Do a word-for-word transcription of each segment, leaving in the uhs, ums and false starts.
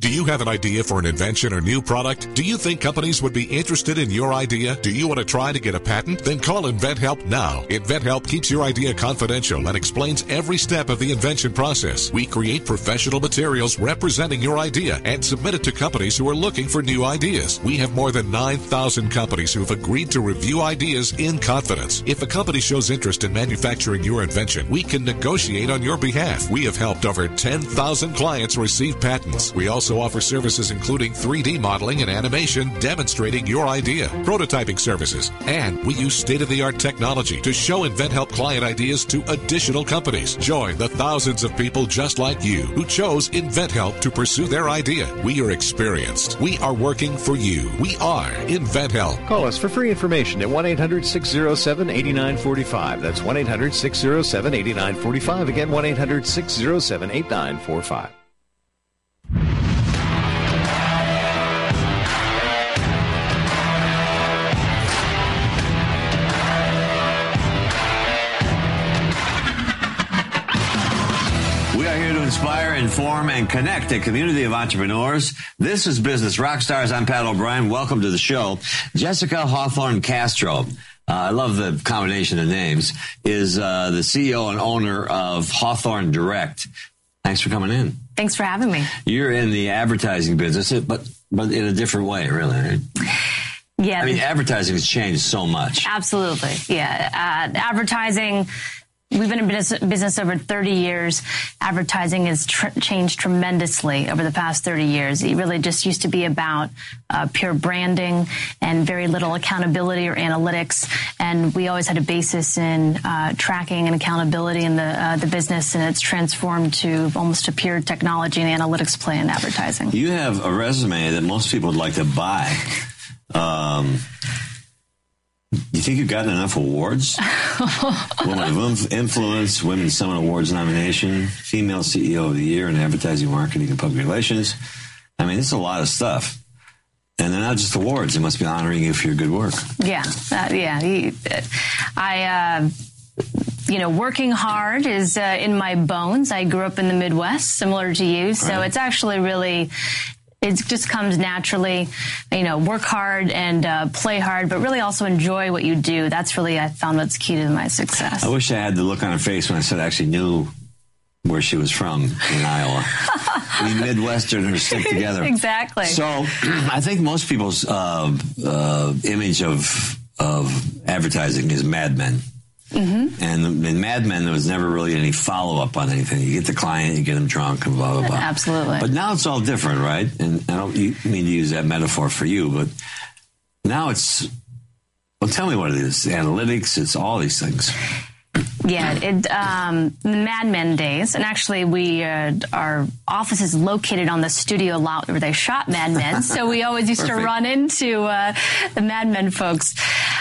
Do you have an idea for an invention or new product? Do you think companies would be interested in your idea? Do you want to try to get a patent? Then call InventHelp now. InventHelp keeps your idea confidential and explains every step of the invention process. We create professional materials representing your idea and submit it to companies who are looking for new ideas. We have more than nine thousand companies who have agreed to review ideas in confidence. If a company shows interest in manufacturing your invention, we can negotiate on your behalf. We have helped over ten thousand clients receive patents. We also offer services including three D modeling and animation demonstrating your idea, prototyping services, and we use state-of-the-art technology to show InventHelp client ideas to additional companies. Join the thousands of people just like you who chose InventHelp to pursue their idea. We are experienced. We are working for you. We are InventHelp. Call us for free information at one eight hundred six oh seven eight nine four five. That's one eight hundred six oh seven eight nine four five. Again, one eight hundred six oh seven eight nine four five. Inspire, inform, and connect a community of entrepreneurs. This is Business Rockstars. I'm Pat O'Brien. Welcome to the show. Jessica Hawthorne Castro, uh, I love the combination of names, is uh, the C E O and owner of Hawthorne Direct. Thanks for coming in. Thanks for having me. You're in the advertising business, but but in a different way, really, right? Yeah. I mean, advertising has changed so much. Absolutely. Yeah. Uh, advertising... We've been in business over thirty years. Advertising has tr- changed tremendously over the past thirty years. It really just used to be about uh, pure branding and very little accountability or analytics. And we always had a basis in uh, tracking and accountability in the uh, the business, and it's transformed to almost a pure technology and analytics play in advertising. You have a resume that most people would like to buy. Um You think you've gotten enough awards? Woman of Influence, Women's Summit Awards nomination, Female C E O of the Year in Advertising, Marketing, and Public Relations. I mean, it's a lot of stuff. And they're not just awards. They must be honoring you for your good work. Yeah. Uh, yeah. He, I, uh, you know, working hard is uh, in my bones. I grew up in the Midwest, similar to you. So right. It's actually really... It just comes naturally, you know, work hard and uh, play hard, but really also enjoy what you do. That's really, I found, what's key to my success. I wish I had the look on her face when I said I actually knew where she was from in Iowa. We Midwesterners stick together. Exactly. So I think most people's uh, uh, image of of advertising is Mad Men. Mm-hmm. And in Mad Men, there was never really any follow-up on anything. You get the client, you get them drunk, and blah, blah, blah. Absolutely. But now it's all different, right? And I don't mean to use that metaphor for you, but now it's, well, tell me what it is. Analytics, it's all these things. Yeah, it, um, the Mad Men days, and actually we, uh, our office is located on the studio lot where they shot Mad Men, so we always used to run into uh, the Mad Men folks.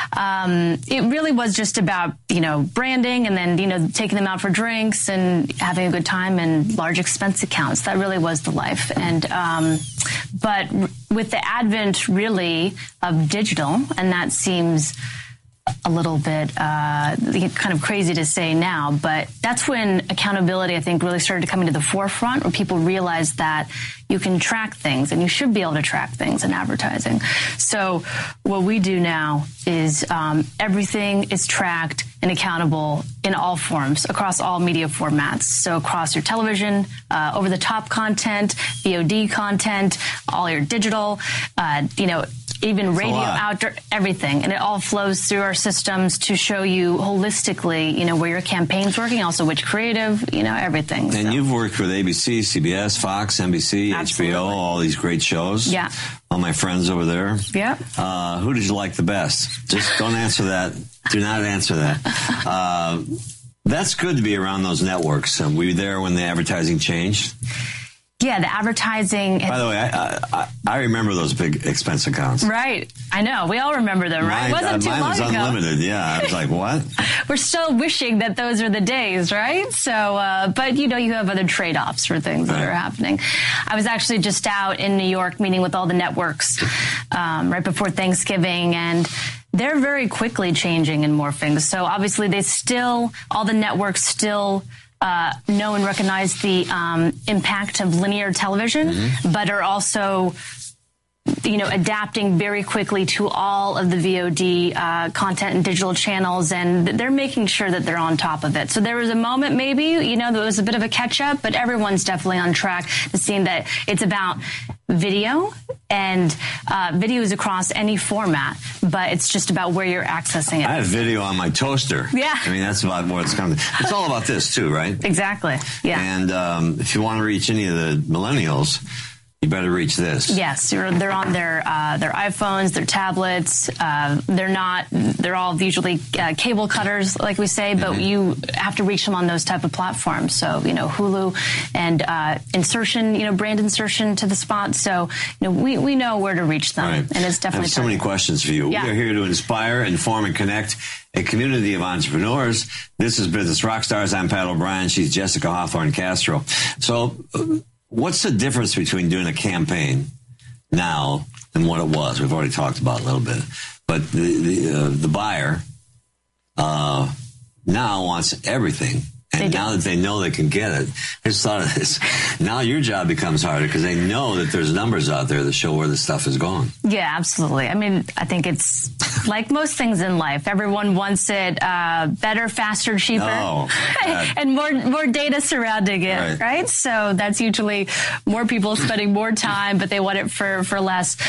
Um, it really was just about, you know, branding and then, you know, taking them out for drinks and having a good time and large expense accounts. That really was the life. And, um, but with the advent really of digital, and that seems a little bit uh, kind of crazy to say now, but that's when accountability, I think, really started to come into the forefront, where people realized that you can track things, and you should be able to track things in advertising. So what we do now is um, everything is tracked and accountable in all forms, across all media formats. So across your television, uh, over-the-top content, V O D content, all your digital, uh, you know, even radio, outdoor, everything. And it all flows through our systems to show you holistically, you know, where your campaign's working, also which creative, you know, everything. And so. You've worked with A B C, C B S, Fox, N B C, Absolutely. H B O, all these great shows. Yeah. All my friends over there. Yeah. Uh, who did you like the best? Just don't answer that. Do not answer that. Uh, that's good to be around those networks. Um, were you there when the advertising changed? Yeah, the advertising. By the way, I, I, I remember those big expense accounts. Right. I know. We all remember them, right? Mine, it wasn't uh, too mine long was ago. unlimited. Yeah. I was like, what? We're still wishing that those are the days, right? So, uh, but you know, you have other trade-offs for things right. that are happening. I was actually just out in New York meeting with all the networks um, right before Thanksgiving, and they're very quickly changing and morphing. So obviously they still, all the networks still uh, know and recognize the um, impact of linear television, mm-hmm. but are also, you know, adapting very quickly to all of the V O D uh, content and digital channels, and they're making sure that they're on top of it. So there was a moment, maybe, you know, there was a bit of a catch-up, but everyone's definitely on track to seeing that it's about video, and uh, video is across any format, but it's just about where you're accessing it. I have video on my toaster. Yeah. I mean, that's about where it's coming. It's all about this, too, right? Exactly, yeah. And um, if you want to reach any of the millennials, you better reach this. Yes, they're on their uh, their iPhones, their tablets. Uh, they're not. They're all usually uh, cable cutters, like we say, but mm-hmm. you have to reach them on those type of platforms. So you know, Hulu and uh, insertion, you know, brand insertion to the spot. So you know, we we know where to reach them, right. and it's definitely. I have so many questions for you. Yeah. We are here to inspire, inform, and connect a community of entrepreneurs. This is Business Rockstars. I'm Pat O'Brien. She's Jessica Hawthorne Castro. So. Uh, What's the difference between doing a campaign now and what it was? We've already talked about it a little bit. But the the, uh, the buyer uh, now wants everything. And now that they know they can get it, I just thought of this. Now your job becomes harder because they know that there's numbers out there that show where the stuff is going. Yeah, absolutely. I mean, I think it's like most things in life. Everyone wants it uh, better, faster, cheaper, oh, and more more data surrounding it, right. right? So that's usually more people spending more time, but they want it for, for less.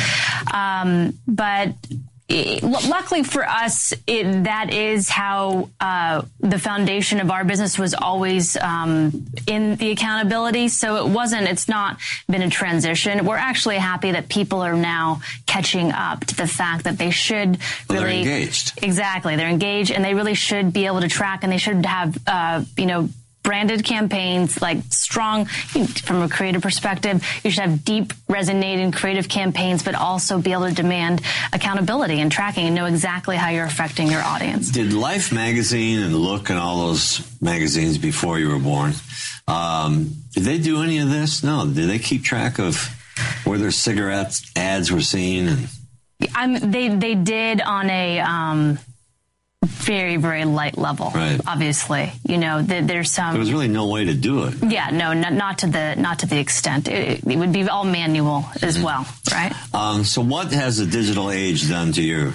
Um, but... It, luckily for us, it, that is how uh, the foundation of our business was always um, in the accountability. So it wasn't, it's not been a transition. We're actually happy that people are now catching up to the fact that they should well, really... They're engaged. Exactly. They're engaged, and they really should be able to track, and they should have, uh, you know, branded campaigns, like strong, from a creative perspective. You should have deep, resonating, creative campaigns, but also be able to demand accountability and tracking and know exactly how you're affecting your audience. Did Life magazine and Look and all those magazines before you were born, um, did they do any of this? No. Did they keep track of where their cigarette ads were seen? And I'm, they they did on a... Um, very, very light level, right. Obviously. You know, th- there's some... There was really no way to do it. Yeah, no, not, not to the not to the extent. It, it would be all manual as mm-hmm. well, right? Um, so what has the digital age done to you?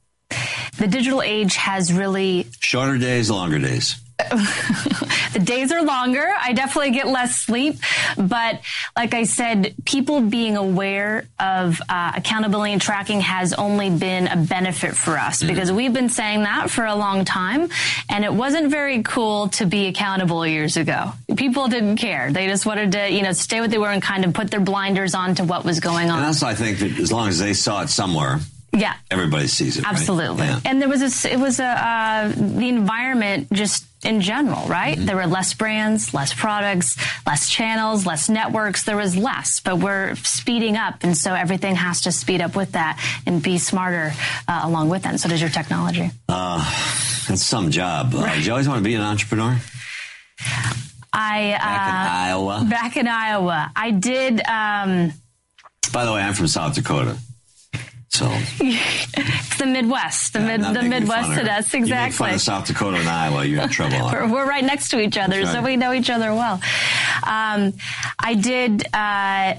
The digital age has really... Shorter days, longer days? The days are longer. I definitely get less sleep. But like I said, people being aware of uh, accountability and tracking has only been a benefit for us mm-hmm. because we've been saying that for a long time. And it wasn't very cool to be accountable years ago. People didn't care. They just wanted to, you know, stay what they were and kind of put their blinders on to what was going on. And also, I think that as long as they saw it somewhere, yeah, everybody sees it. Absolutely. Right? Yeah. And there was a, it was a, uh, the environment just in general, right? Mm-hmm. There were less brands, less products, less channels, less networks. There was less, but we're speeding up. And so everything has to speed up with that and be smarter uh, along with that. And so does your technology. Uh, that's some job. Uh, Right. Did you always want to be an entrepreneur? I, uh, back in Iowa? Back in Iowa. I did. Um, By the way, I'm from South Dakota. So it's the Midwest, the yeah, mid, the Midwest to us, exactly. You make fun of South Dakota and Iowa, you're in trouble. we're, we're right next to each other, right. So we know each other well. Um, I did. Uh, I,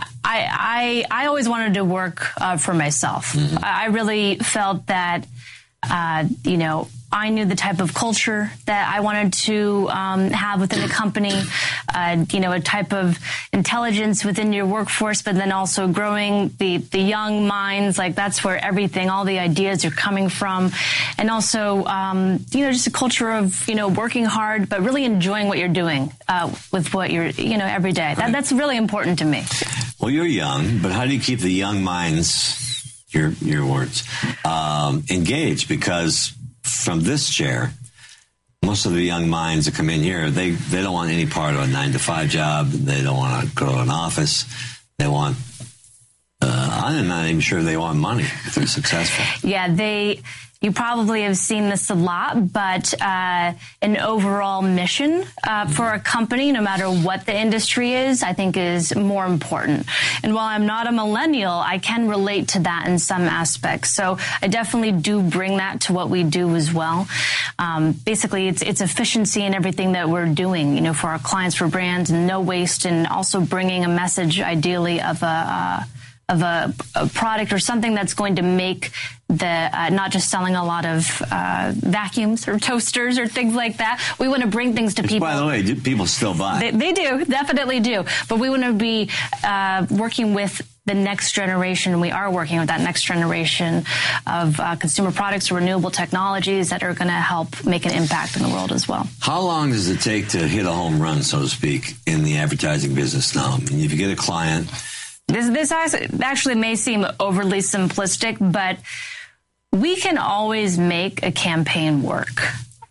I I always wanted to work uh, for myself. Mm-hmm. I really felt that uh, you know. I knew the type of culture that I wanted to um, have within the company, uh, you know, a type of intelligence within your workforce, but then also growing the, the young minds. Like that's where everything, all the ideas are coming from. And also, um, you know, just a culture of, you know, working hard, but really enjoying what you're doing uh, with what you're, you know, every day. That, right. That's really important to me. Well, you're young, but how do you keep the young minds, your, your words, um, engaged? Because from this chair, most of the young minds that come in here, they, they don't want any part of a nine to five job. They don't want to go to an office. They want uh, I'm not even sure they want money if they're successful. Yeah, they... You probably have seen this a lot, but uh, an overall mission uh, for a company, no matter what the industry is, I think is more important. And while I'm not a millennial, I can relate to that in some aspects. So I definitely do bring that to what we do as well. Um, basically, it's it's efficiency in everything that we're doing, you know, for our clients, for brands, and no waste, and also bringing a message, ideally, of a uh, of a, a product or something that's going to make the uh, not just selling a lot of uh, vacuums or toasters or things like that. We want to bring things to Which, people. By the way, do people still buy? They, they do, definitely do. But we want to be uh, working with the next generation. We are working with that next generation of uh, consumer products or renewable technologies that are going to help make an impact in the world as well. How long does it take to hit a home run, so to speak, in the advertising business now? I mean, if you get a client... This, this actually may seem overly simplistic, but we can always make a campaign work.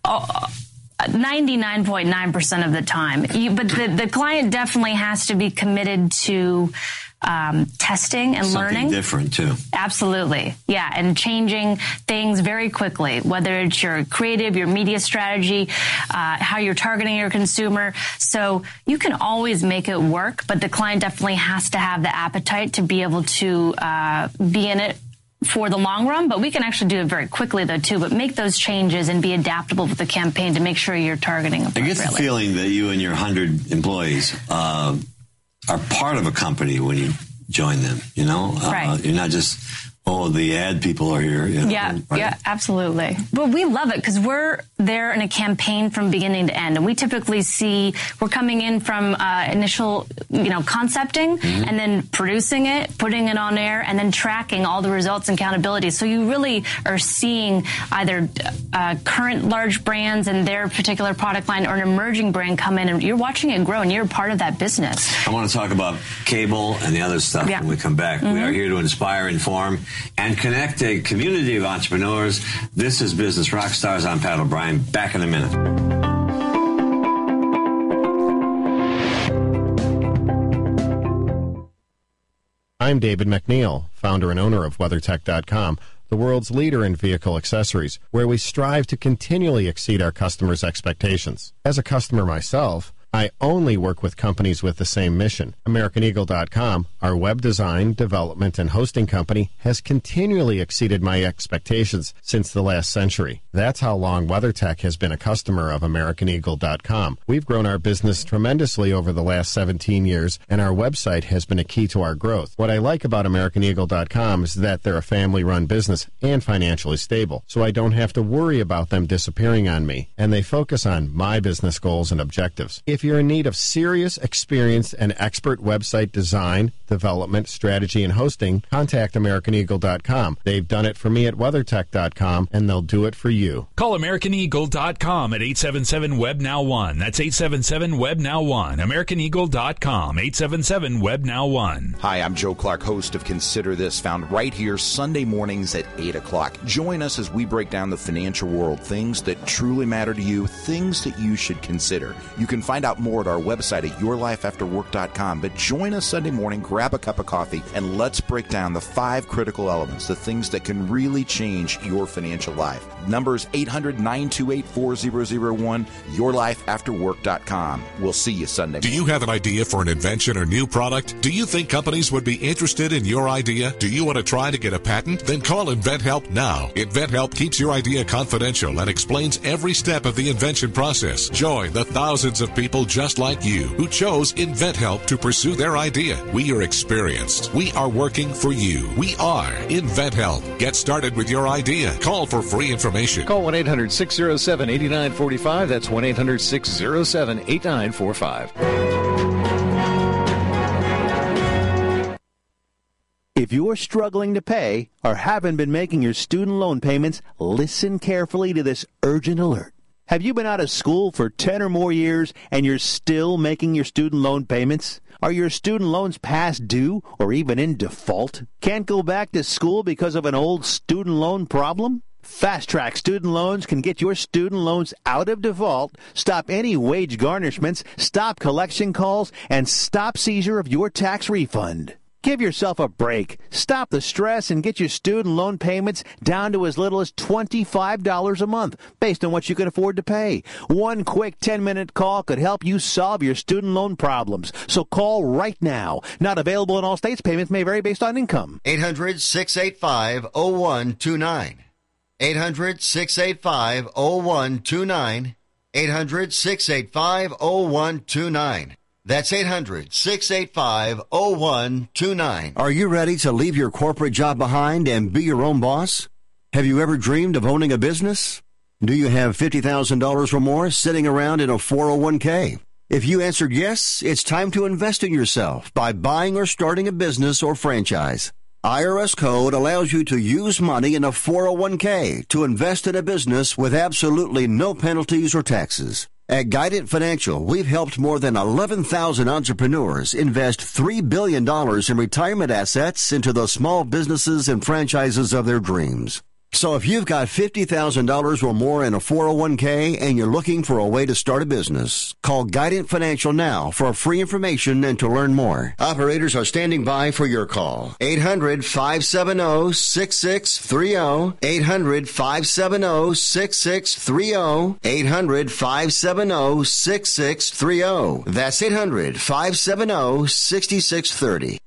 ninety-nine point nine percent of the time. But the, the client definitely has to be committed to um, testing and Something learning. Different, too. Absolutely. Yeah, and changing things very quickly, whether it's your creative, your media strategy, uh, how you're targeting your consumer. So you can always make it work, but the client definitely has to have the appetite to be able to uh, be in it for the long run, but we can actually do it very quickly, though, too, but make those changes and be adaptable with the campaign to make sure you're targeting appropriately. I get the feeling that you and your one hundred employees uh, are part of a company when you join them, you know? Right. Uh, you're not just, oh, the ad people are here. You know, yeah, right? yeah, absolutely. But we love it because we're there in a campaign from beginning to end. And we typically see we're coming in from uh, initial, you know, concepting mm-hmm. and then producing it, putting it on air, and then tracking all the results and accountability. So you really are seeing either uh, current large brands and their particular product line or an emerging brand come in, and you're watching it grow, and you're part of that business. I want to talk about cable and the other stuff yeah. when we come back. Mm-hmm. We are here to inspire, inform, and connect a community of entrepreneurs. This is Business Rockstars. I'm Pat O'Brien. Back in a minute. I'm David McNeil, founder and owner of WeatherTech dot com, the world's leader in vehicle accessories, where we strive to continually exceed our customers' expectations. As a customer myself, I only work with companies with the same mission. American Eagle dot com, our web design, development, and hosting company, has continually exceeded my expectations since the last century. That's how long WeatherTech has been a customer of American Eagle dot com. We've grown our business tremendously over the last seventeen years, and our website has been a key to our growth. What I like about American Eagle dot com is that they're a family-run business and financially stable, so I don't have to worry about them disappearing on me, and they focus on my business goals and objectives. If you're in need of serious, experienced, and expert website design, development, strategy, and hosting, contact American Eagle dot com. They've done it for me at WeatherTech dot com, and they'll do it for you. Call American Eagle dot com at eight seven seven, W E B, N O W one. That's eight seven seven, W E B, N O W one. American Eagle dot com, eight seven seven, W E B, N O W one. Hi, I'm Joe Clark, host of Consider This, found right here Sunday mornings at eight o'clock. Join us as we break down the financial world, things that truly matter to you, things that you should consider. You can find out more at our website at your life after work dot com, but join us Sunday morning, grab a cup of coffee, and let's break down the five critical elements, the things that can really change your financial life. Numbers eight hundred, nine two eight, four zero zero one, your life after work dot com. We'll see you Sunday morning. Do you have an idea for an invention or new product? Do you think companies would be interested in your idea? Do you want to try to get a patent? Then call InventHelp now. InventHelp keeps your idea confidential and explains every step of the invention process. Join the thousands of people just like you who chose InventHelp to pursue their idea. We are experienced. We are working for you. We are InventHelp. Get started with your idea. Call for free information. Call one eight hundred, six oh seven, eight nine four five. That's one eight hundred, six oh seven, eight nine four five. If you're struggling to pay or haven't been making your student loan payments, listen carefully to this urgent alert. Have you been out of school for ten or more years and you're still making your student loan payments? Are your student loans past due or even in default? Can't go back to school because of an old student loan problem? Fast Track Student Loans can get your student loans out of default, stop any wage garnishments, stop collection calls, and stop seizure of your tax refund. Give yourself a break. Stop the stress and get your student loan payments down to as little as twenty-five dollars a month based on what you can afford to pay. One quick ten-minute call could help you solve your student loan problems. So call right now. Not available in all states. Payments may vary based on income. eight hundred, six eight five, oh one two nine. eight hundred, six eight five, oh one two nine. eight hundred, six eight five, oh one two nine. That's eight hundred, six eight five, oh one two nine. Are you ready to leave your corporate job behind and be your own boss? Have you ever dreamed of owning a business? Do you have fifty thousand dollars or more sitting around in a four oh one k? If you answered yes, it's time to invest in yourself by buying or starting a business or franchise. I R S Code allows you to use money in a four oh one k to invest in a business with absolutely no penalties or taxes. At Guidant Financial, we've helped more than eleven thousand entrepreneurs invest three billion dollars in retirement assets into the small businesses and franchises of their dreams. So if you've got fifty thousand dollars or more in a four oh one k and you're looking for a way to start a business, call Guidant Financial now for free information and to learn more. Operators are standing by for your call. eight hundred, five seven zero, six six three zero. eight hundred, five seven zero, six six three zero. eight hundred, five seven zero, six six three zero. That's eight hundred, five seven zero, six six three zero.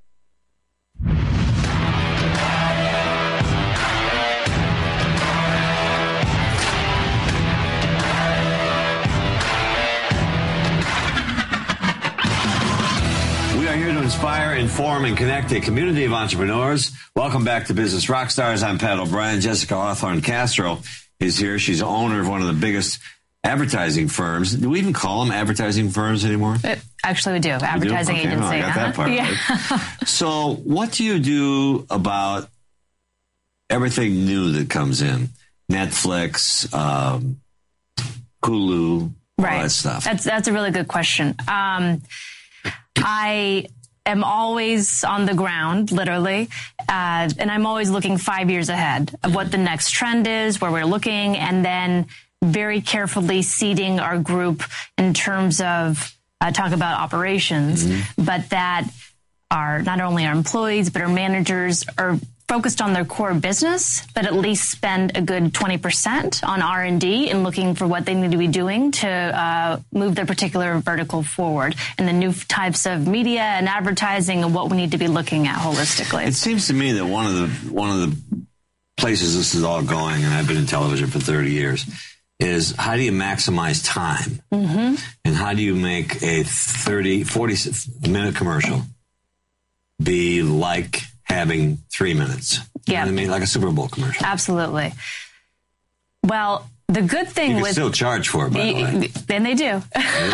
Inspire, inform, and connect a community of entrepreneurs. Welcome back to Business Rockstars. I'm Pat O'Brien. Jessica Hawthorne Castro is here. She's owner of one of the biggest advertising firms. Do we even call them advertising firms anymore? It, actually, we do. Advertising we do? Okay, agency. no, I got uh-huh. that part yeah. right. So what do you do about everything new that comes in? Netflix, um, Hulu, all right. that stuff. That's, that's a really good question. Um, I am always on the ground, literally, uh, and I'm always looking five years ahead of what the next trend is, where we're looking, and then very carefully seeding our group in terms of uh, talk about operations, mm-hmm. but that our not only our employees but our managers are focused on their core business, but at least spend a good twenty percent on R and D and looking for what they need to be doing to uh, move their particular vertical forward, and the new types of media and advertising and what we need to be looking at holistically. It seems to me that one of the one of the places this is all going, and I've been in television for thirty years, is how do you maximize time? Mm-hmm. And how do you make a thirty, forty minute commercial be like having three minutes. You yeah. know what I mean? Like a Super Bowl commercial. Absolutely. Well, the good thing you can with... still charge for it, by the way. And they do.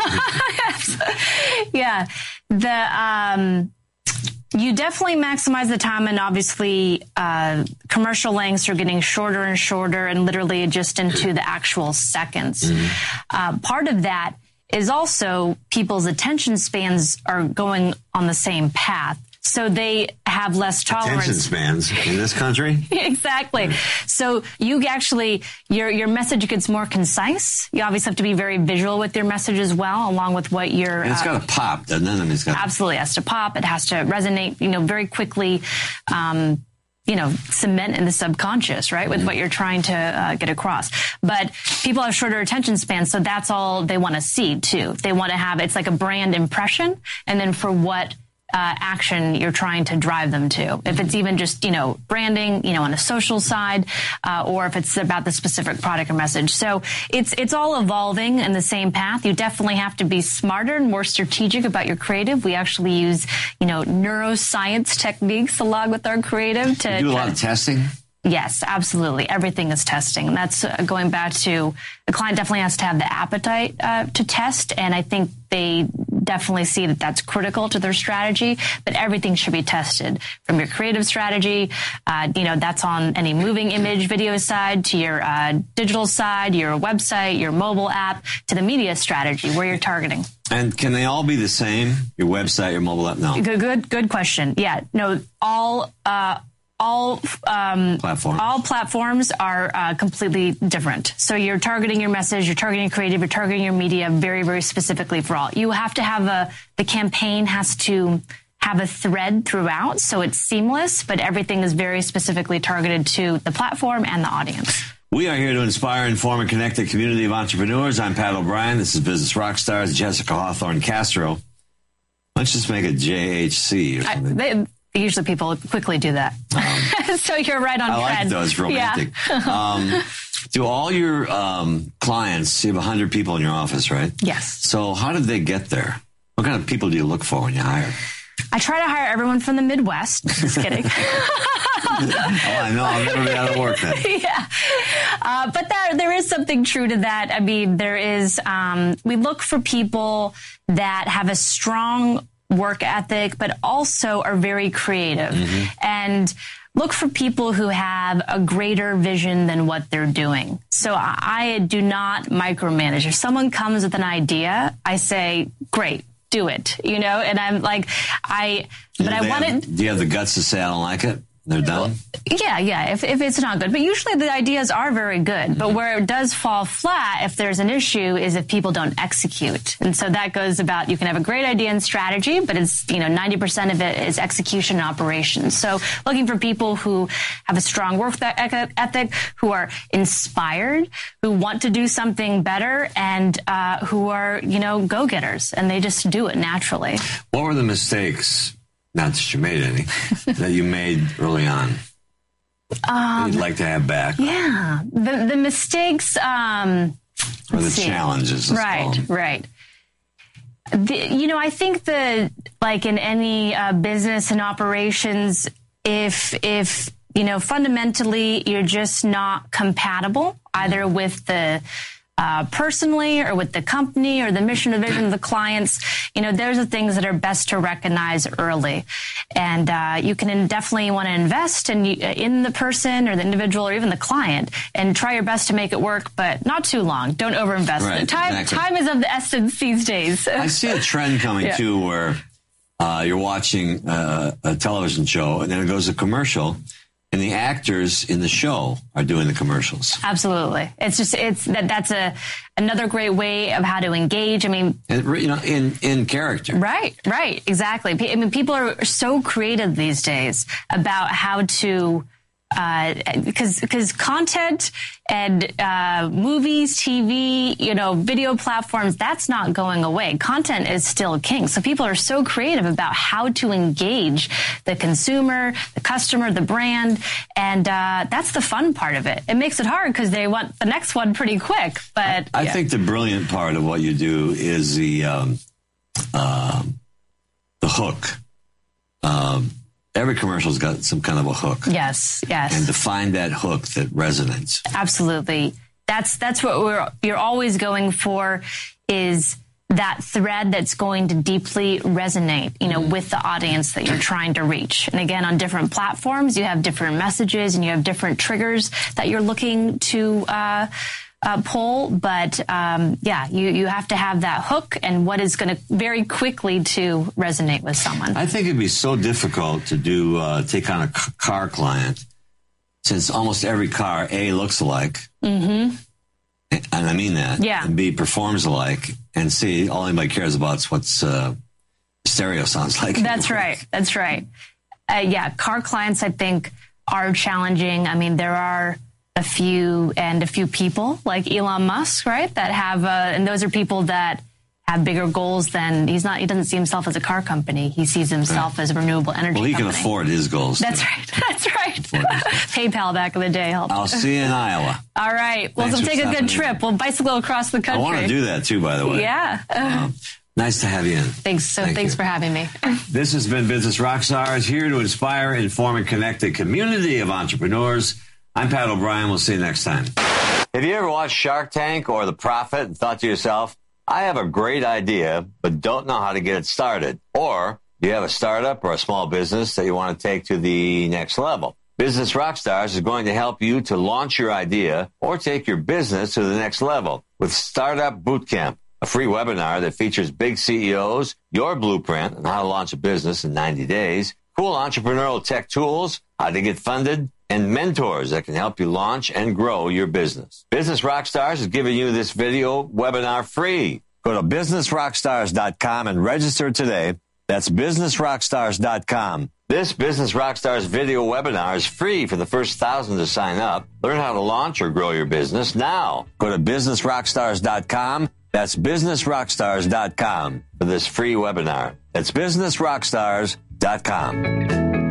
yeah. The, um, you definitely maximize the time, and obviously, uh, commercial lengths are getting shorter and shorter and literally just into the actual seconds. Mm-hmm. Uh, part of that is also people's attention spans are going on the same path. So they have less tolerance. Attention spans in this country? Exactly. Right. So you actually, your your message gets more concise. You obviously have to be very visual with your message as well, along with what you're... And it's uh, got to pop, doesn't it? I mean, it's got absolutely. It has to pop. It has to resonate, you know, very quickly, um, you know, cement in the subconscious, right, with mm-hmm. what you're trying to uh, get across. But people have shorter attention spans, so that's all they want to see, too. They want to have, it's like a brand impression, and then for what... Uh, action you're trying to drive them to. If it's even just, you know, branding, you know, on a social side, uh, or if it's about the specific product or message. So it's it's all evolving in the same path. You definitely have to be smarter and more strategic about your creative. We actually use, you know, neuroscience techniques along with our creative to you do a lot of testing. Yes, absolutely. Everything is testing. And that's uh, going back to the client definitely has to have the appetite uh, to test. And I think they definitely see that that's critical to their strategy. But everything should be tested from your creative strategy. Uh, you know, that's on any moving image video side to your uh, digital side, your website, your mobile app, to the media strategy where you're targeting. And can they all be the same? Your website, your mobile app? No. Good, good, good question. Yeah. No, all, uh, All um, platforms. all platforms are uh, completely different. So you're targeting your message, you're targeting creative, you're targeting your media very, very specifically for all. You have to have a the campaign has to have a thread throughout, so it's seamless, but everything is very specifically targeted to the platform and the audience. We are here to inspire, inform, and connect the community of entrepreneurs. I'm Pat O'Brien. This is Business Rockstars, Jessica Hawthorne Castro. Why don't you just make it J H C or something? I, they, usually people quickly do that. Um, so you're right on I trend. like those, romantic. Yeah. um, do all your um, clients, you have one hundred people in your office, right? Yes. So how did they get there? What kind of people do you look for when you hire? I try to hire everyone from the Midwest. Just kidding. Oh, I know. I'll never be out of work then. Yeah. Uh, but that, there is something true to that. I mean, there is, um, we look for people that have a strong work ethic, but also are very creative. Mm-hmm. And look for people who have a greater vision than what they're doing. So I, I do not micromanage. If someone comes with an idea, I say, great, do it, you know, and I'm like, I, but do I want it. Do you have the guts to say, I don't like it? They're done? Yeah, yeah, if, if it's not good. But usually the ideas are very good. But where it does fall flat, if there's an issue, is if people don't execute. And so that goes about, you can have a great idea and strategy, but it's, you know, ninety percent of it is execution and operations. So looking for people who have a strong work ethic, who are inspired, who want to do something better, and uh, who are, you know, go-getters. And they just do it naturally. What were the mistakes? Not that you made any, that you made early on. Um, you'd like to have back. Yeah. The the mistakes. Um, or the see. challenges. Right, right. The, you know, I think that, like in any uh, business and operations, if, if, you know, fundamentally you're just not compatible either with the Uh, personally or with the company or the mission or vision of the clients, you know, those are things that are best to recognize early. And uh, you can in, definitely want to invest in, in the person or the individual or even the client and try your best to make it work, but not too long. Don't overinvest. Right, time, exactly. time is of the essence these days. I see a trend coming, yeah. too, where uh, you're watching uh, a television show and then it goes to commercial. And the actors in the show are doing the commercials. Absolutely. It's just, it's that, that's a, another great way of how to engage. I mean, and, you know, in, in character. Right, right. Exactly. I mean, people are so creative these days about how to, uh, because, because content and, uh, movies, T V, you know, video platforms, that's not going away. Content is still king. So people are so creative about how to engage the consumer, the customer, the brand. And, uh, that's the fun part of it. It makes it hard because they want the next one pretty quick, but. I, I yeah. think the brilliant part of what you do is the, um, um, the hook. Um, Every commercial's got some kind of a hook. Yes, yes. And to find that hook that resonates. Absolutely. That's that's what we're you're always going for, is that thread that's going to deeply resonate, you know, with the audience that you're trying to reach. And again, on different platforms, you have different messages and you have different triggers that you're looking to uh Uh, pull, but um, yeah, you, you have to have that hook and what is going to very quickly to resonate with someone. I think it'd be so difficult to do uh, take on a c- car client, since almost every car A looks alike, mm-hmm. and, and I mean that, yeah. and B performs alike, and C all anybody cares about is what's uh, stereo sounds like. That's right. That's right. Uh, yeah, car clients I think are challenging. I mean, there are a few and a few people like Elon Musk, right? That have, uh, and those are people that have bigger goals than, he's not, he doesn't see himself as a car company. He sees himself right. as a renewable energy Well, he company. can afford his goals. That's too. right. That's right. PayPal back in the day helped. I'll see you in Iowa. All right. Well, Thanks so take a good in. trip. We'll bicycle across the country. I want to do that too, by the way. Yeah. Um, nice to have you in. Thanks. So Thank thanks you. for having me. This has been Business Rockstars, here to inspire, inform, and connect a community of entrepreneurs. I'm Pat O'Brien. We'll see you next time. Have you ever watched Shark Tank or The Profit and thought to yourself, I have a great idea, but don't know how to get it started? Or you have a startup or a small business that you want to take to the next level? Business Rockstars is going to help you to launch your idea or take your business to the next level with Startup Bootcamp, a free webinar that features big C E Os, your blueprint on how to launch a business in ninety days, cool entrepreneurial tech tools, how to get funded, and mentors that can help you launch and grow your business. Business Rockstars is giving you this video webinar free. Go to business rockstars dot com and register today. That's business rockstars dot com. This Business Rockstars video webinar is free for the first thousand to sign up. Learn how to launch or grow your business now. Go to business rockstars dot com. That's business rockstars dot com for this free webinar. That's business rockstars dot com.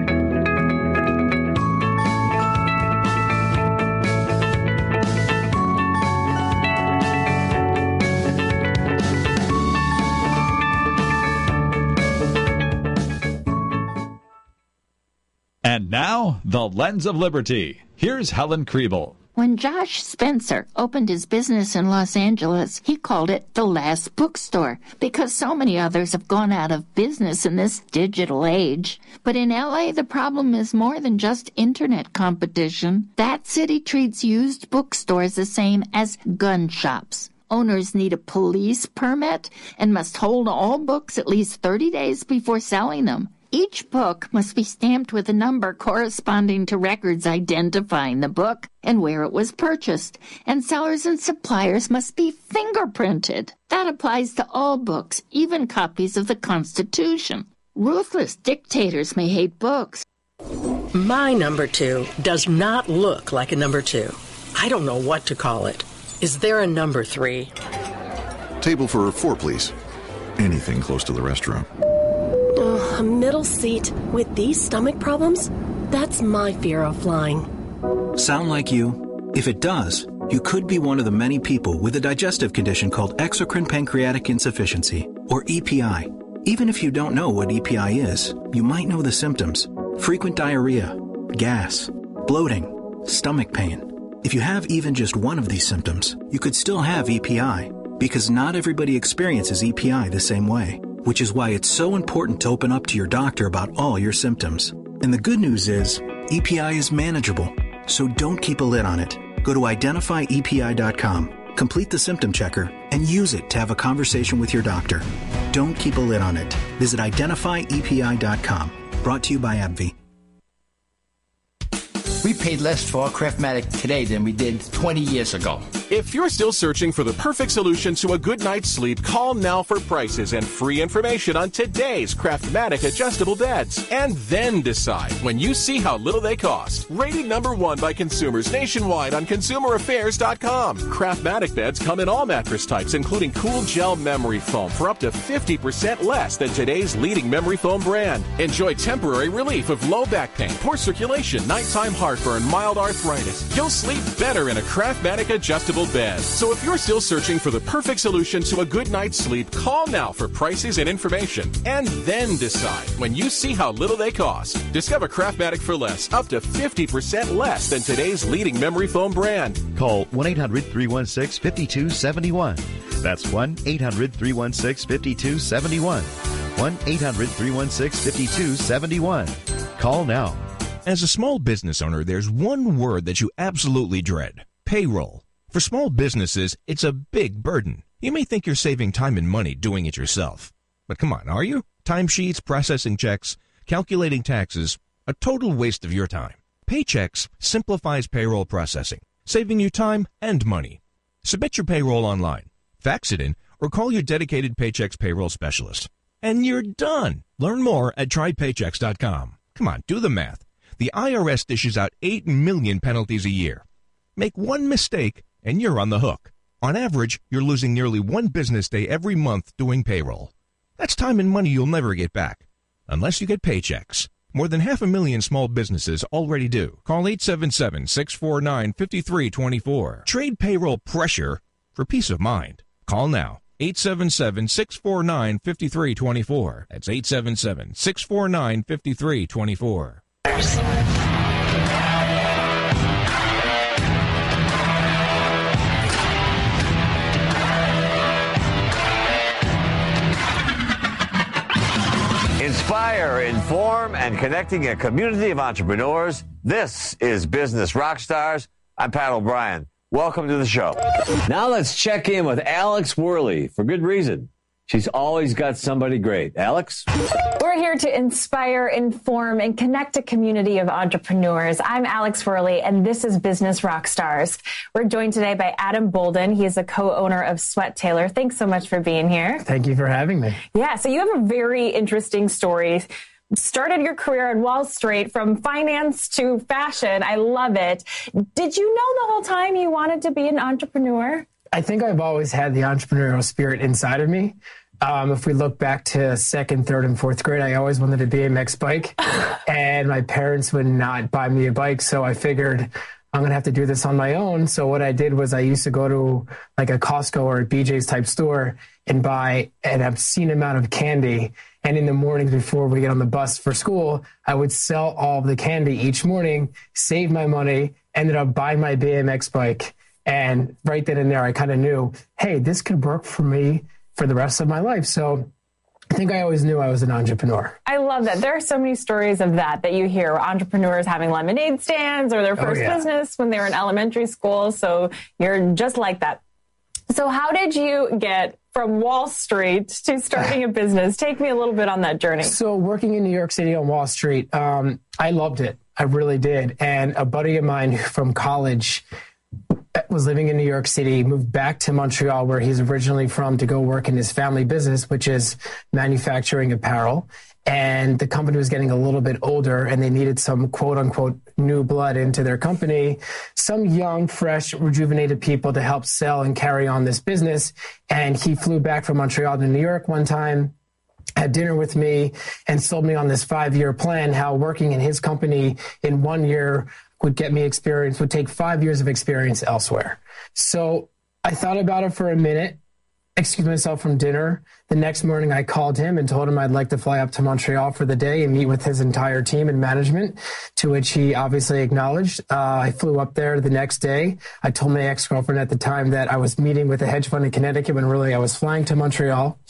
And now, the Lens of Liberty. Here's Helen Kriebel. When Josh Spencer opened his business in Los Angeles, he called it the last bookstore because so many others have gone out of business in this digital age. But in L A, the problem is more than just internet competition. That city treats used bookstores the same as gun shops. Owners need a police permit and must hold all books at least thirty days before selling them. Each book must be stamped with a number corresponding to records identifying the book and where it was purchased, and sellers and suppliers must be fingerprinted. That applies to all books, even copies of the Constitution. Ruthless dictators may hate books. My number two does not look like a number two. I don't know what to call it. Is there a number three? Table for four, please. Anything close to the restroom. Oh, a middle seat with these stomach problems? That's my fear of flying. Sound like you? If it does, you could be one of the many people with a digestive condition called exocrine pancreatic insufficiency, or E P I. Even if you don't know what E P I is, you might know the symptoms. Frequent diarrhea, gas, bloating, stomach pain. If you have even just one of these symptoms, you could still have E P I, because not everybody experiences E P I the same way. Which is why it's so important to open up to your doctor about all your symptoms. And the good news is, E P I is manageable, so don't keep a lid on it. Go to identify E P I dot com, complete the symptom checker, and use it to have a conversation with your doctor. Don't keep a lid on it. Visit identify E P I dot com. Brought to you by AbbVie. We paid less for our Craftmatic today than we did twenty years ago. If you're still searching for the perfect solution to a good night's sleep, call now for prices and free information on today's Craftmatic adjustable beds. And then decide when you see how little they cost. Rated number one by consumers nationwide on consumer affairs dot com. Craftmatic beds come in all mattress types, including cool gel memory foam for up to fifty percent less than today's leading memory foam brand. Enjoy temporary relief of low back pain, poor circulation, nighttime heartburn, mild arthritis. You'll sleep better in a Craftmatic adjustable bed. So if you're still searching for the perfect solution to a good night's sleep, call now for prices and information. And then decide when you see how little they cost. Discover Craftmatic for less, up to fifty percent less than today's leading memory foam brand. Call one eight hundred three one six five two seven one. That's one eight hundred three one six five two seven one. one eight hundred three one six five two seven one. Call now. As a small business owner, there's one word that you absolutely dread: payroll. For small businesses, it's a big burden. You may think you're saving time and money doing it yourself. But come on, are you? Timesheets, processing checks, calculating taxes, a total waste of your time. Paychex simplifies payroll processing, saving you time and money. Submit your payroll online, fax it in, or call your dedicated Paychex payroll specialist. And you're done. Learn more at try paychex dot com. Come on, do the math. The I R S dishes out eight million penalties a year. Make one mistake, and you're on the hook. On average, you're losing nearly one business day every month doing payroll. That's time and money you'll never get back, unless you get Paychex. More than half a million small businesses already do. Call eight seven seven, six four nine, five three two four. Trade payroll pressure for peace of mind. Call now. eight seven seven, six four nine, five three two four. That's eight seven seven, six four nine, five three two four. Inspire, inform, and connecting a community of entrepreneurs. This is Business Rockstars. I'm Pat O'Brien. Welcome to the show. Now let's check in with Alex Worley for good reason. She's always got somebody great. Alex? We're here to inspire, inform, and connect a community of entrepreneurs. I'm Alex Worley, and this is Business Rockstars. We're joined today by Adam Bolden. He is a co-owner of Sweat Tailor. Thanks so much for being here. Thank you for having me. Yeah, so you have a very interesting story. Started your career on Wall Street from finance to fashion. I love it. Did you know the whole time you wanted to be an entrepreneur? I think I've always had the entrepreneurial spirit inside of me. Um, if we look back to second, third, and fourth grade, I always wanted a B M X bike, and my parents would not buy me a bike, so I figured I'm going to have to do this on my own. So what I did was I used to go to like a Costco or a B J's type store and buy an obscene amount of candy. And in the mornings before we get on the bus for school, I would sell all of the candy each morning, save my money, ended up buying my B M X bike. And right then and there, I kind of knew, hey, this could work for me for the rest of my life. So I think I always knew I was an entrepreneur. I love that. There are so many stories of that that you hear, entrepreneurs having lemonade stands or their first oh, yeah. business when they were in elementary school. So you're just like that. So how did you get from Wall Street to starting a business? Take me a little bit on that journey. So working in New York City on Wall Street, um, I loved it. I really did. And a buddy of mine from college was living in New York City, moved back to Montreal, where he's originally from, to go work in his family business, which is manufacturing apparel. And the company was getting a little bit older, and they needed some quote-unquote new blood into their company, some young, fresh, rejuvenated people to help sell and carry on this business. And he flew back from Montreal to New York one time, had dinner with me, and sold me on this five-year plan, how working in his company in one year would get me experience, would take five years of experience elsewhere. So I thought about it for a minute, excused myself from dinner. The next morning I called him and told him I'd like to fly up to Montreal for the day and meet with his entire team and management, to which he obviously acknowledged. Uh, I flew up there the next day. I told my ex-girlfriend at the time that I was meeting with a hedge fund in Connecticut when really I was flying to Montreal.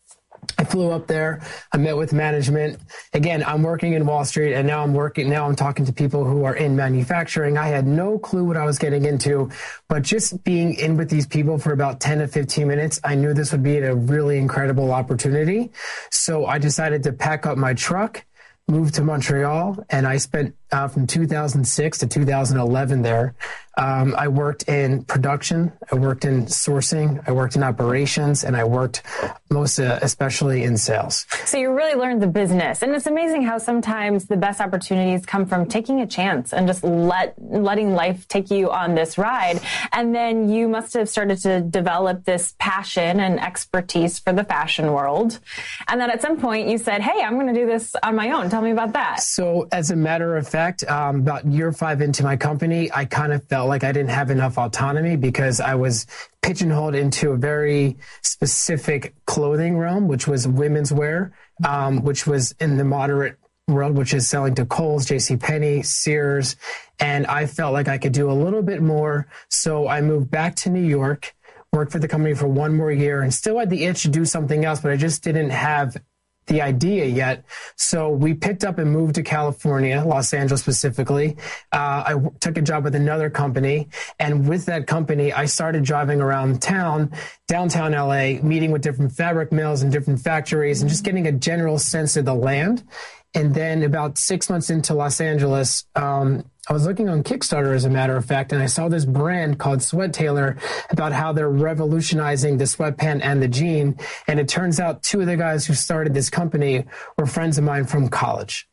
I flew up there. I met with management. Again, I'm working in Wall Street, and now I'm working. Now I'm talking to people who are in manufacturing. I had no clue what I was getting into, but just being in with these people for about ten to fifteen minutes, I knew this would be a really incredible opportunity. So I decided to pack up my truck, moved to Montreal, and I spent uh, from two thousand six to two thousand eleven there. Um, I worked in production, I worked in sourcing, I worked in operations, and I worked most uh, especially in sales. So you really learned the business. And it's amazing how sometimes the best opportunities come from taking a chance and just let letting life take you on this ride. And then you must have started to develop this passion and expertise for the fashion world. And then at some point you said, hey, I'm going to do this on my own. Tell me about that. So as a matter of fact, um, about year five into my company, I kind of felt like I didn't have enough autonomy because I was pigeonholed into a very specific clothing realm, which was women's wear, um, which was in the moderate world, which is selling to Kohl's, JCPenney, Sears. And I felt like I could do a little bit more. So I moved back to New York, worked for the company for one more year, and still had the itch to do something else, but I just didn't have the idea yet. So we picked up and moved to California, Los Angeles specifically. Uh, I w- took a job with another company. And with that company, I started driving around town, downtown L A, meeting with different fabric mills and different factories and just getting a general sense of the land. And then about six months into Los Angeles, um, I was looking on Kickstarter, as a matter of fact, and I saw this brand called Sweat Tailor about how they're revolutionizing the sweatpant and the jean. And it turns out two of the guys who started this company were friends of mine from college.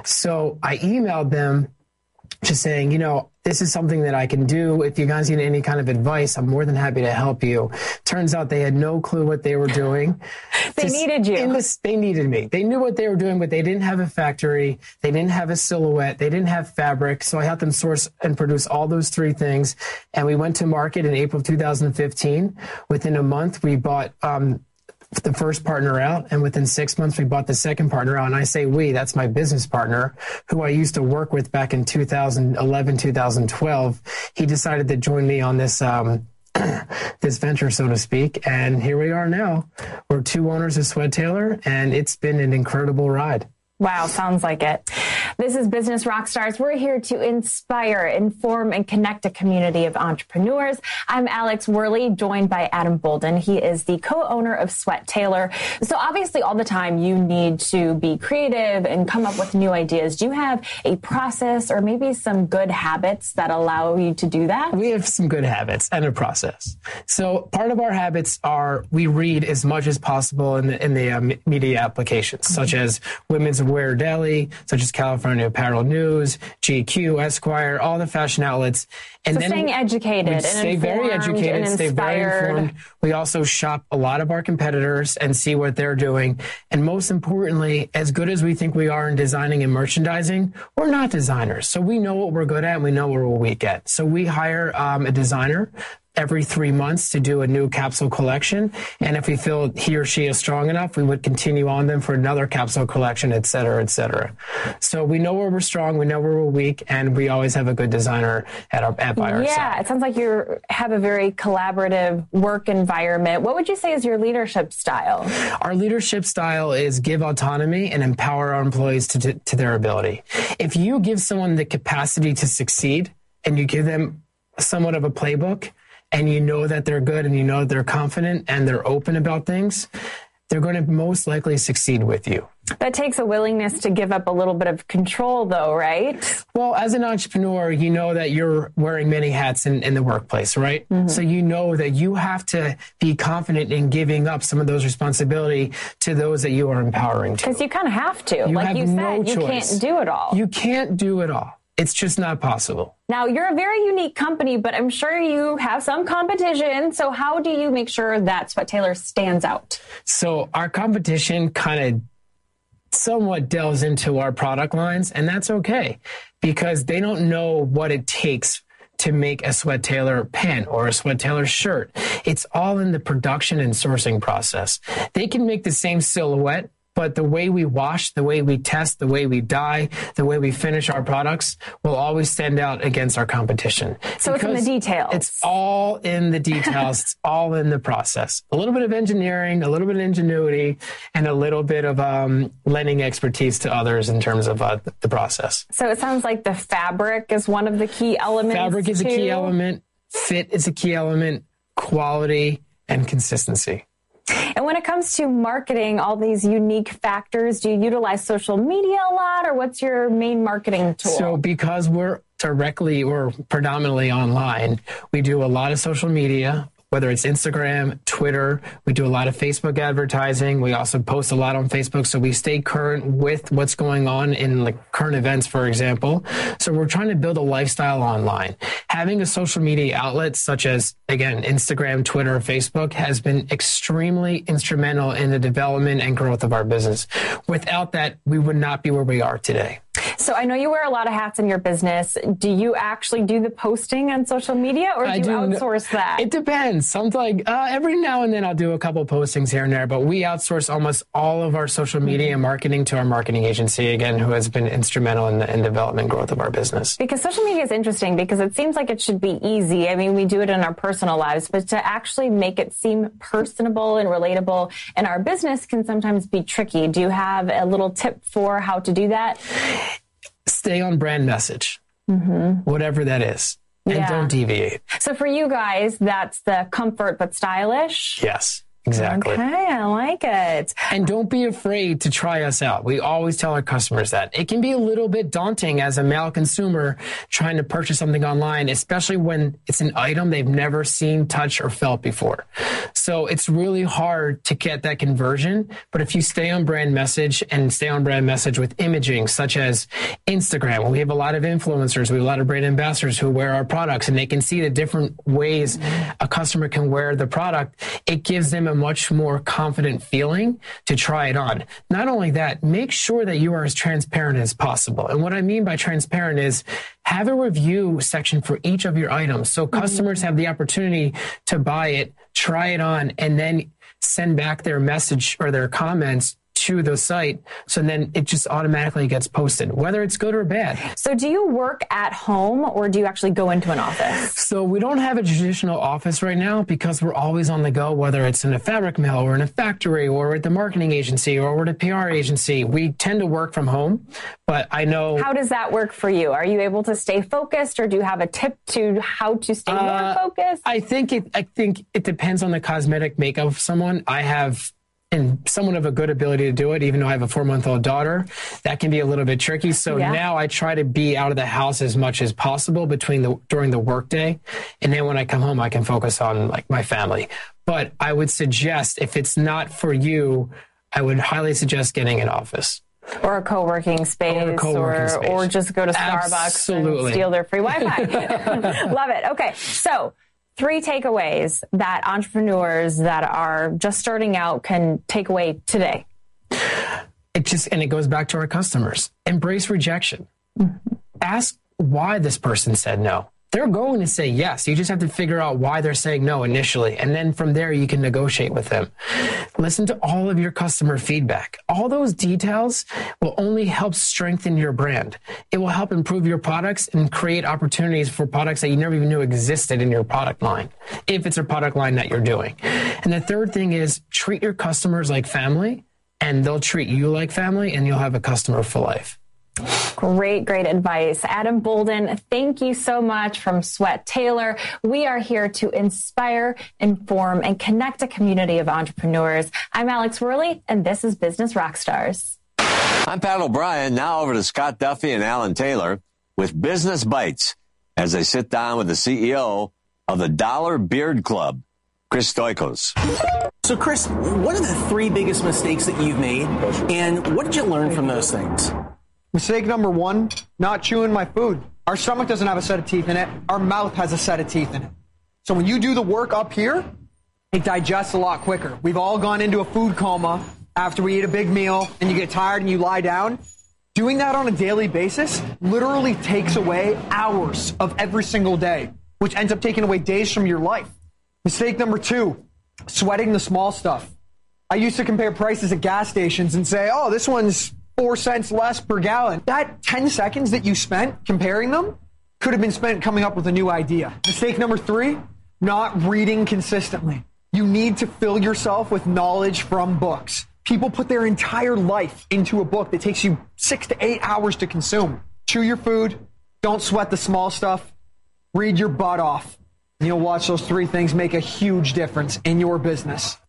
So I emailed them just saying, you know, this is something that I can do. If you guys need any kind of advice, I'm more than happy to help you. Turns out they had no clue what they were doing. They just needed you. In this, they needed me. They knew what they were doing, but they didn't have a factory. They didn't have a silhouette. They didn't have fabric. So I helped them source and produce all those three things. And we went to market in April of two thousand fifteen. Within a month, we bought um, the first partner out, and within six months we bought the second partner out. And I say we, that's my business partner who I used to work with back in two thousand eleven, two thousand twelve. He decided to join me on this um this venture, so to speak, and here we are now. We're two owners of Sweat Tailor, and it's been an incredible ride. Wow, sounds like it. This is Business Rockstars. We're here to inspire, inform, and connect a community of entrepreneurs. I'm Alex Worley, joined by Adam Bolden. He is the co-owner of Sweat Tailor. So obviously all the time you need to be creative and come up with new ideas. Do you have a process or maybe some good habits that allow you to do that? We have some good habits and a process. So part of our habits are we read as much as possible in the, in the uh, media applications, mm-hmm. such as Women's Wear Daily, such as California Apparel News, G Q, Esquire, all the fashion outlets. And so then staying educated and stay very educated, and stay very informed. We also shop a lot of our competitors and see what they're doing. And most importantly, as good as we think we are in designing and merchandising, we're not designers. So we know what we're good at and we know what we're weak at. So we hire um, a designer every three months to do a new capsule collection. And if we feel he or she is strong enough, we would continue on them for another capsule collection, et cetera, et cetera. So we know where we're strong, we know where we're weak, and we always have a good designer at our at by our yeah, side. Yeah, it sounds like you have a very collaborative work environment. What would you say is your leadership style? Our leadership style is give autonomy and empower our employees to, to, to their ability. If you give someone the capacity to succeed and you give them somewhat of a playbook, and you know that they're good and you know that they're confident and they're open about things, they're going to most likely succeed with you. That takes a willingness to give up a little bit of control, though, right? Well, as an entrepreneur, you know that you're wearing many hats in, in the workplace, right? Mm-hmm. So you know that you have to be confident in giving up some of those responsibility to those that you are empowering to. Because you kind of have to. You like have you said, no you choice. can't do it all. You can't do it all. It's just not possible. Now, you're a very unique company, but I'm sure you have some competition. So how do you make sure that Sweat Tailor stands out? So our competition kind of somewhat delves into our product lines, and that's okay because they don't know what it takes to make a Sweat Tailor pant or a Sweat Tailor shirt. It's all in the production and sourcing process. They can make the same silhouette, but the way we wash, the way we test, the way we dye, the way we finish our products will always stand out against our competition. So it's in the details. It's all in the details. It's all in the process. A little bit of engineering, a little bit of ingenuity, and a little bit of um, lending expertise to others in terms of uh, the process. So it sounds like the fabric is one of the key elements. Fabric is too. a key element. Fit is a key element. Quality and consistency. And when it comes to marketing, all these unique factors, do you utilize social media a lot, or what's your main marketing tool? So because we're directly or predominantly online, we do a lot of social media, whether it's Instagram, Twitter. We do a lot of Facebook advertising. We also post a lot on Facebook, so we stay current with what's going on in like current events, for example. So we're trying to build a lifestyle online. Having a social media outlet such as, again, Instagram, Twitter, Facebook has been extremely instrumental in the development and growth of our business. Without that, we would not be where we are today. So I know you wear a lot of hats in your business. Do you actually do the posting on social media, or do you do, outsource that? It depends. Sometimes, like, uh, every now and then I'll do a couple of postings here and there, but we outsource almost all of our social media and marketing to our marketing agency, again, who has been instrumental in the in development and growth of our business. Because social media is interesting because it seems like it should be easy. I mean, we do it in our personal lives, but to actually make it seem personable and relatable in our business can sometimes be tricky. Do you have a little tip for how to do that? Stay on brand message, mm-hmm. whatever that is, and yeah. don't deviate. So for you guys, that's the comfort but stylish? Yes. Exactly. Okay, I like it. And don't be afraid to try us out. We always tell our customers that. It can be a little bit daunting as a male consumer trying to purchase something online, especially when it's an item they've never seen, touched, or felt before. So it's really hard to get that conversion. But if you stay on brand message and stay on brand message with imaging, such as Instagram, we have a lot of influencers, we have a lot of brand ambassadors who wear our products, and they can see the different ways a customer can wear the product. It gives them a much more confident feeling to try it on. Not only that, make sure that you are as transparent as possible. And what I mean by transparent is have a review section for each of your items so customers have the opportunity to buy it, try it on, and then send back their message or their comments to the site. So then it just automatically gets posted, whether it's good or bad. So do you work at home or do you actually go into an office? So we don't have a traditional office right now because we're always on the go, whether it's in a fabric mill or in a factory or at the marketing agency or at a P R agency. We tend to work from home, but I know... How does that work for you? Are you able to stay focused, or do you have a tip to how to stay uh, more focused? I think it, I think it depends on the cosmetic makeup of someone. I have... and somewhat of a good ability to do it, even though I have a four-month-old daughter. That can be a little bit tricky. So yeah. now I try to be out of the house as much as possible between the during the workday, and then when I come home, I can focus on like my family. But I would suggest, if it's not for you, I would highly suggest getting an office. Or a co-working space, or, a co-working or, space. or just go to Starbucks Absolutely. and steal their free Wi-Fi. Love it. Okay, so three takeaways that entrepreneurs that are just starting out can take away today. It just, and it goes back to our customers. Embrace rejection. Mm-hmm. Ask why this person said no. They're going to say yes. You just have to figure out why they're saying no initially. And then from there, you can negotiate with them. Listen to all of your customer feedback. All those details will only help strengthen your brand. It will help improve your products and create opportunities for products that you never even knew existed in your product line, if it's a product line that you're doing. And the third thing is treat your customers like family, and they'll treat you like family, and you'll have a customer for life. Great, great advice. Adam Bolden, thank you so much from Sweat Taylor. We are here to inspire, inform, and connect a community of entrepreneurs. I'm Alex Worley, and this is Business Rockstars. I'm Pat O'Brien. Now over to Scott Duffy and Alan Taylor with Business Bites as they sit down with the C E O of the Dollar Beard Club, Chris Stoikos. So, Chris, what are the three biggest mistakes that you've made, and what did you learn from those things? Mistake number one, not chewing my food. Our stomach doesn't have a set of teeth in it. Our mouth has a set of teeth in it. So when you do the work up here, it digests a lot quicker. We've all gone into a food coma after we eat a big meal and you get tired and you lie down. Doing that on a daily basis literally takes away hours of every single day, which ends up taking away days from your life. Mistake number two, sweating the small stuff. I used to compare prices at gas stations and say, oh, this one's four cents less per gallon. That ten seconds that you spent comparing them could have been spent coming up with a new idea. Mistake number three, not reading consistently. You need to fill yourself with knowledge from books. People put their entire life into a book that takes you six to eight hours to consume. Chew your food. Don't sweat the small stuff. Read your butt off. And you'll watch those three things make a huge difference in your business.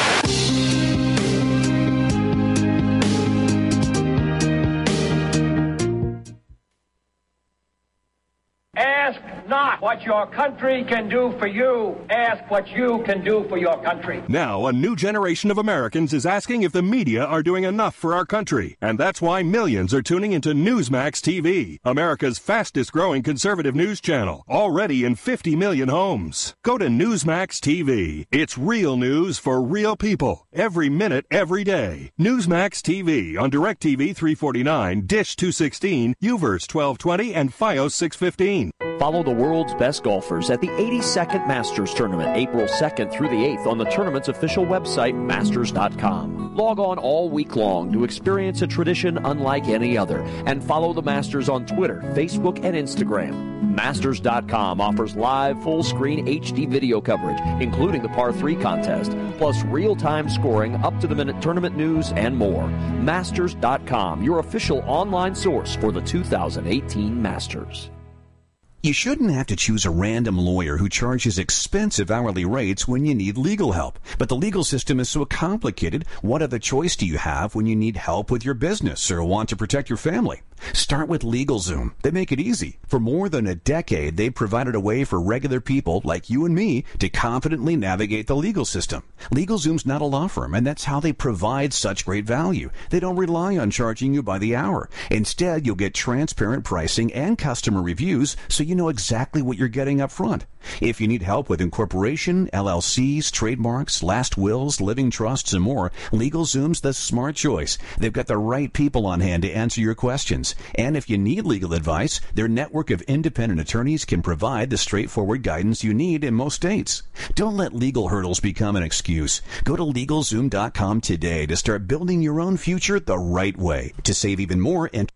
Ask not what your country can do for you. Ask what you can do for your country. Now, a new generation of Americans is asking if the media are doing enough for our country. And that's why millions are tuning into Newsmax T V, America's fastest growing conservative news channel, already in fifty million homes. Go to Newsmax T V. It's real news for real people, every minute, every day. Newsmax T V on DirecTV three forty-nine, Dish two sixteen, UVerse twelve twenty, and Fios six fifteen. Follow the world's best golfers at the eighty-second Masters Tournament, April second through the eighth on the tournament's official website, masters dot com. Log on all week long to experience a tradition unlike any other, and follow the Masters on Twitter, Facebook, and Instagram. masters dot com offers live full-screen H D video coverage, including the par three contest, plus real-time scoring, up-to-the-minute tournament news, and more. masters dot com, your official online source for the two thousand eighteen Masters. You shouldn't have to choose a random lawyer who charges expensive hourly rates when you need legal help. But the legal system is so complicated, what other choice do you have when you need help with your business or want to protect your family? Start with LegalZoom. They make it easy. For more than a decade, they've provided a way for regular people like you and me to confidently navigate the legal system. LegalZoom's not a law firm, and that's how they provide such great value. They don't rely on charging you by the hour. Instead, you'll get transparent pricing and customer reviews so you know exactly what you're getting up front. If you need help with incorporation, L L Cs, trademarks, last wills, living trusts, and more, LegalZoom's the smart choice. They've got the right people on hand to answer your questions. And if you need legal advice, their network of independent attorneys can provide the straightforward guidance you need in most states. Don't let legal hurdles become an excuse. Go to LegalZoom dot com today to start building your own future the right way. To save even more and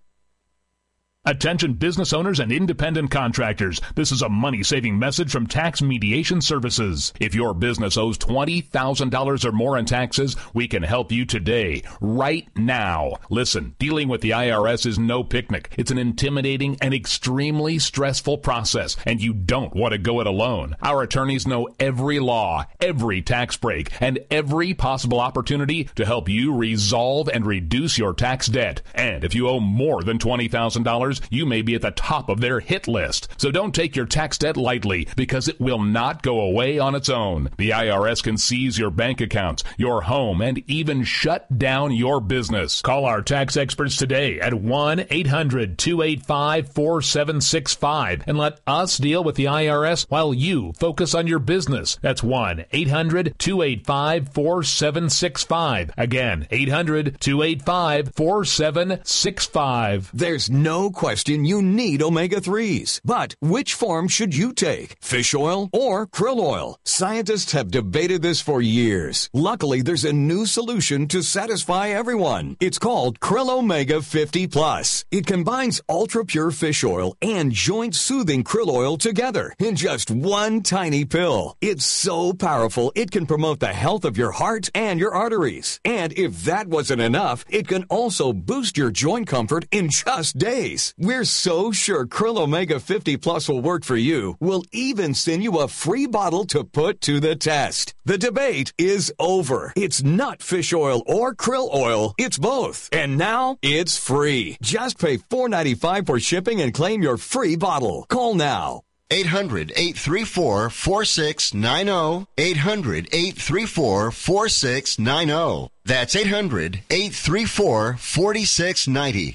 Attention business owners and independent contractors. This is a money-saving message from Tax Mediation Services. If your business owes twenty thousand dollars or more in taxes, we can help you today, right now. Listen, dealing with the I R S is no picnic. It's an intimidating and extremely stressful process, and you don't want to go it alone. Our attorneys know every law, every tax break, and every possible opportunity to help you resolve and reduce your tax debt. And if you owe more than twenty thousand dollars, you may be at the top of their hit list. So don't take your tax debt lightly, because it will not go away on its own. The I R S can seize your bank accounts, your home, and even shut down your business. Call our tax experts today at one eight hundred two eight five four seven six five and let us deal with the I R S while you focus on your business. That's one eight hundred two eight five four seven six five. Again, eight hundred two eight five four seven six five. There's no question you need omega threes. But which form should you take? Fish oil or krill oil? Scientists have debated this for years. Luckily, there's a new solution to satisfy everyone. It's called Krill Omega fifty plus. It combines ultra-pure fish oil and joint-soothing krill oil together in just one tiny pill. It's so powerful, it can promote the health of your heart and your arteries. And if that wasn't enough, it can also boost your joint comfort in just days. We're so sure Krill Omega fifty plus will work for you. We'll even send you a free bottle to put to the test. The debate is over. It's not fish oil or krill oil. It's both. And now it's free. Just pay four dollars and ninety-five cents for shipping and claim your free bottle. Call now. eight hundred eight three four four six nine zero. eight hundred eight three four four six nine zero. That's eight hundred eight three four four six nine zero.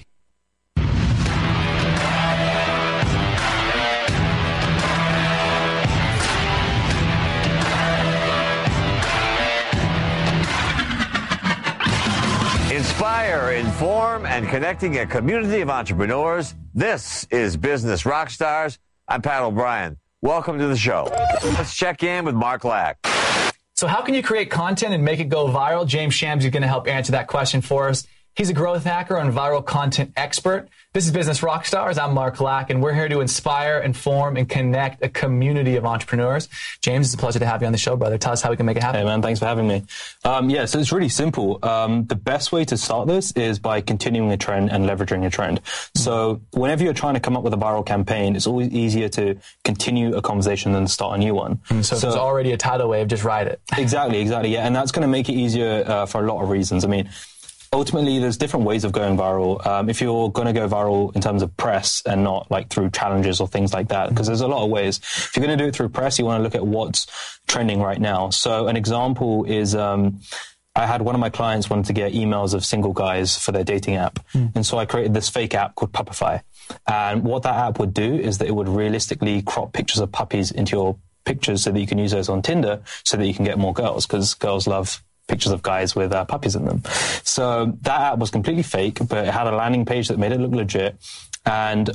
Inspire, inform, and connecting a community of entrepreneurs. This is Business Rockstars. I'm Pat O'Brien. Welcome to the show. Let's check in with Mark Lack. So how can you create content and make it go viral? James Shams is going to help answer that question for us. He's a growth hacker and viral content expert. This is Business Rockstars. I'm Mark Lack, and we're here to inspire, inform, and connect a community of entrepreneurs. James, it's a pleasure to have you on the show, brother. Tell us how we can make it happen. Hey, man, thanks for having me. Um, yeah, so it's really simple. Um, the best way to start this is by continuing a trend and leveraging a trend. So whenever you're trying to come up with a viral campaign, it's always easier to continue a conversation than start a new one. Mm, so, so if there's already a tidal wave, just ride it. Exactly, exactly. Yeah, and that's going to make it easier uh, for a lot of reasons. I mean, ultimately, there's different ways of going viral. Um, if you're going to go viral in terms of press and not like through challenges or things like that, because there's a lot of ways. If you're going to do it through press, you want to look at what's trending right now. So an example is um, I had one of my clients wanted to get emails of single guys for their dating app. Mm. And so I created this fake app called Puppify. And what that app would do is that it would realistically crop pictures of puppies into your pictures so that you can use those on Tinder so that you can get more girls, because girls love pictures of guys with uh, puppies in them. So that app was completely fake, but it had a landing page that made it look legit. And